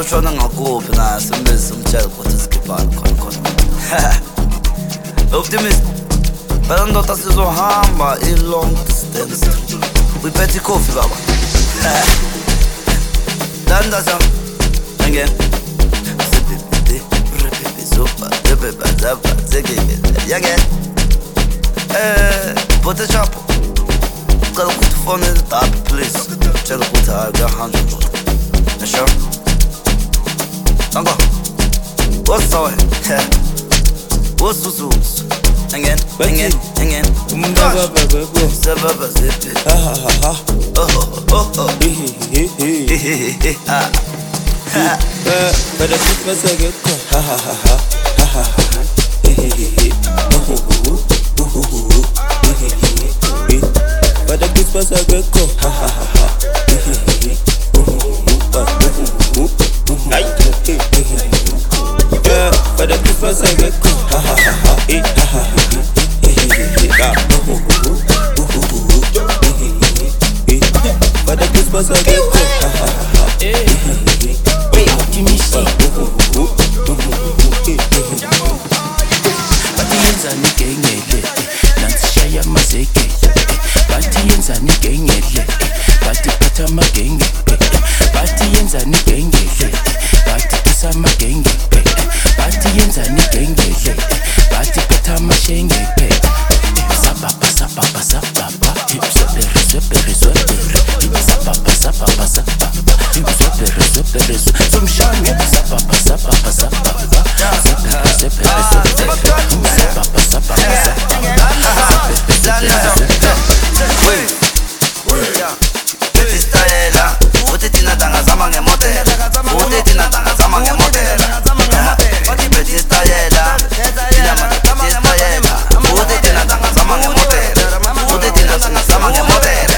utshona ngakuphi naye simbizi simtshele ukuthi sikhiphala khona Optimist phela ndoda sizohamba i-long distance uyiphethe ikhofi baba Dandaza again Put a chop Gotta put the phone in the top, please Check the put I got $100 Sure? Don't go What's the way? What's the sauce? Again Sababa zip it But I keep myself get But I keep myself get But I keep myself get But I keep myself get Batiyenza nigengele nansishaya mazeke Batiyenza nigengele batiphatha amagenge Batiyenza nigengele batiphatha amagenge Batiyenza nigengele batiphatha amashenge Sababa sababa sababa Zepere zepere zepere Sababa sababa sababa Zepere zepere zepere Somshange sababa sababa sababa Zepere zepere zepere Sababa sababa sababa Bethi stayela Uthi thina danga zama ngemotela Uthi thina danga zama ngemotela Uthi bethi stayela Thina manje bethi stayela Uthi thina danga zama ngemotela Uthi thina danga zama ngemotela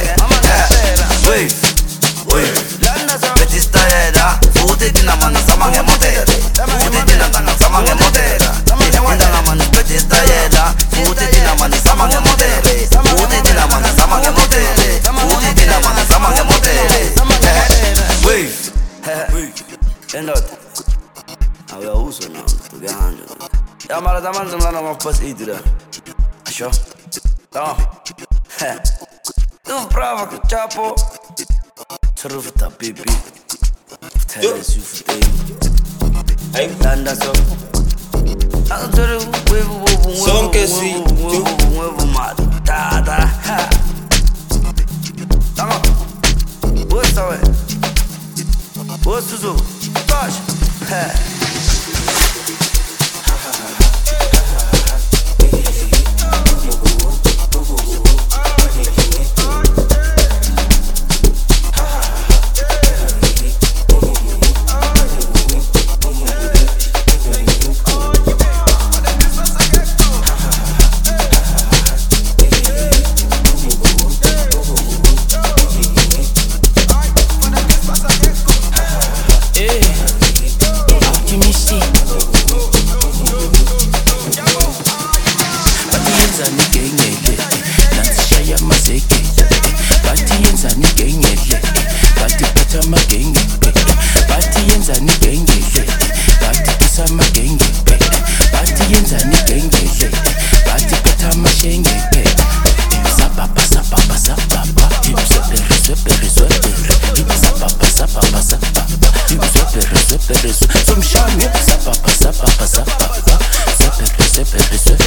Bethi stayela Uthi thina manje zama ngemotela Uthi thina danga zama ngemotela Thina manje bethi stayela Uthi thina manje zama ngemotela Uthi thina manje zama ngemotela Uthi thina manje zama ngemotela Endoda awuyawuzwa nawo kuyahanja yamara zamanzi mlana mafupasi 8 la sure no tu brava que chapo Truta baby tell us you for day landa so Sonke si huevo matata Tama What's the way? What's the zoo? Gosh Batiyenza nigengele nansishaya mazeke Batiyenza nigengele batiphatha amagenge Batiyenza nigengele batiphatha amagenge Batiyenza nigengele batiphatha amashenge Sababa sababa sababa Zepere zepere zepere Sababa sababa sababa Zepere zepere zepere Somshange sababa sababa sababa Zepere zepere zepere